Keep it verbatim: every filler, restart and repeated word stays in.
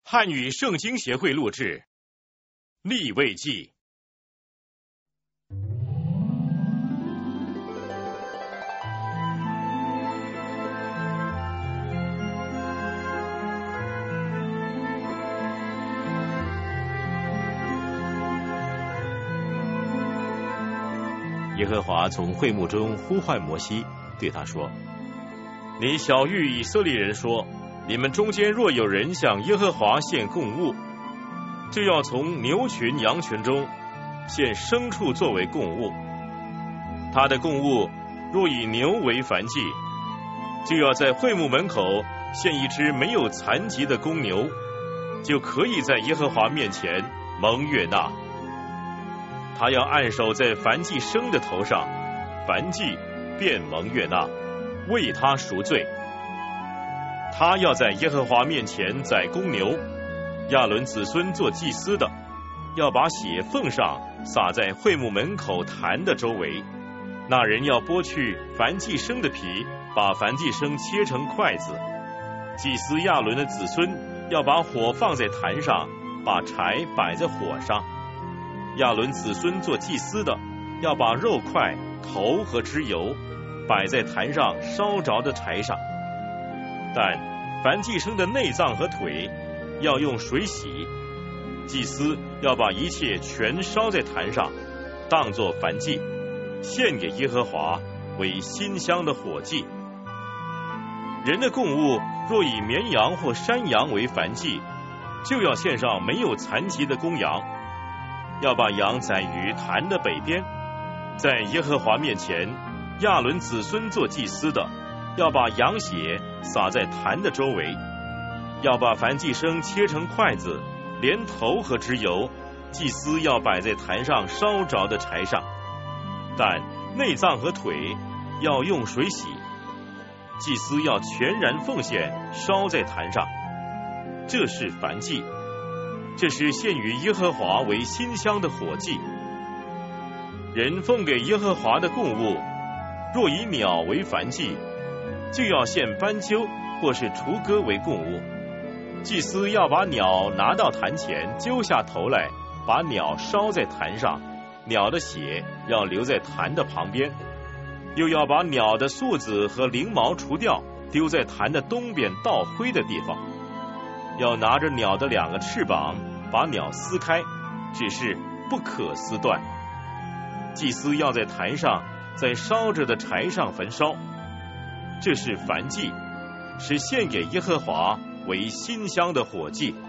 汉语圣经协会录制，利未记。耶和华从会幕中呼唤摩西，对他说：你晓谕以色列人说，你们中间若有人向耶和华献供物，就要从牛群羊群中献牲畜作为供物。他的供物若以牛为燔祭，就要在会幕门口献一只没有残疾的公牛，就可以在耶和华面前蒙悦纳。他要按手在燔祭牲的头上，燔祭便蒙悦纳，为他赎罪。他要在耶和华面前宰公牛，亚伦子孙做祭司的，要把血奉上，撒在会幕门口坛的周围。那人要剥去燔祭牲的皮，把燔祭牲切成筷子。祭司亚伦的子孙要把火放在坛上，把柴摆在火上。亚伦子孙做祭司的，要把肉块、头和脂油摆在坛上烧着的柴上。但燔祭牲的内脏和腿要用水洗，祭司要把一切全烧在坛上，当作燔祭，献给耶和华为馨香的火祭。人的供物若以绵羊或山羊为燔祭，就要献上没有残疾的公羊，要把羊宰于坛的北边，在耶和华面前，亚伦子孙做祭司的，要把羊血撒在坛的周围，要把燔祭牲切成筷子，连头和脂油，祭司要摆在坛上烧着的柴上。但内脏和腿要用水洗，祭司要全然奉献，烧在坛上。这是燔祭，这是献于耶和华为馨香的火祭。人奉给耶和华的供物，若以鸟为燔祭，就要献斑鸠或是雏鸽为供物。祭司要把鸟拿到坛前，揪下头来，把鸟烧在坛上，鸟的血要留在坛的旁边，又要把鸟的宿子和翎毛除掉，丢在坛的东边倒灰的地方。要拿着鸟的两个翅膀，把鸟撕开，只是不可撕断。祭司要在坛上，在烧着的柴上焚烧。这是燔祭，是献给耶和华为馨香的火祭。